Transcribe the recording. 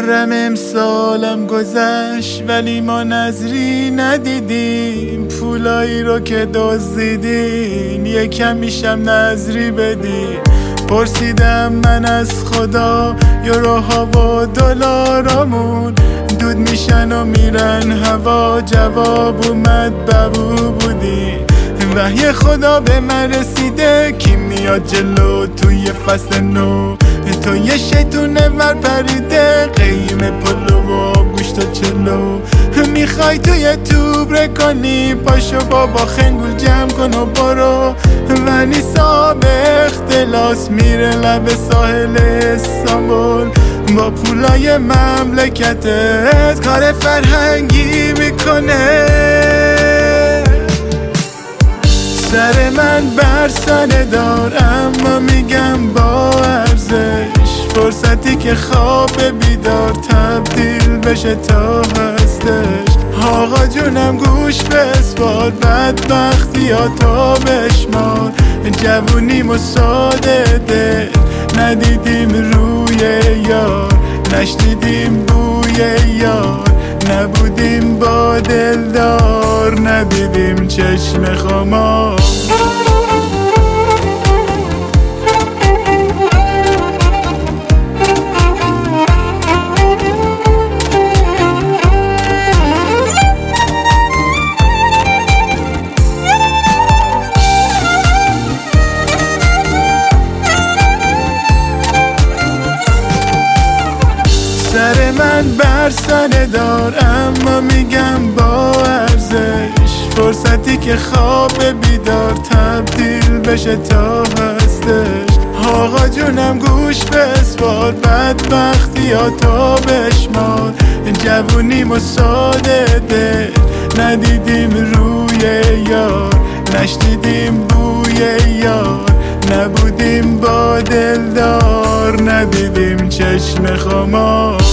محرم امسالم گذشت ولی ما نظری ندیدیم، پولایی رو که دزدیدین یکم میشم نظری بدین. پرسیدم من از خدا یوروها و دلارامون دود میشن و میرن هوا، جواب اومد ببو بودی. وحی خدا به من رسیده کی میاد جلو توی فصل نو، تو یه شیطون ور پریده قیم پلو و گوشت و چلو. میخوای توی توبره کنی پاشو بابا خنگول جمع کن و برو. ونیسا به اختلاس میره لب ساحل استانبول، با پولای مملکتت کار فرهنگی میکنه. سر من برسنه دار اما میگم با ارزش، فرصتی که خواب بیدار تبدیل بشه تا هستش. آقا جونم گوش به اثبات بدبختی ها تا بشمار، جوونیم و ساده دل ندیدیم روی یار، نشنیدیم بوی یار، نبودیم با دلدار، ندیدیم چشم خمار. سر من برسنه دار اما میگم با ارزش، فرصتی که خواب بیدار تبدیل بشه تا هستش. آقا جونم گوش به اثبات بدبختی ها تا بشمار، جوونیم و ساده دل ندیدیم روی یار، نشنیدیم بوی یار، نبودیم با دلدار، ندیدیم چشم خمار.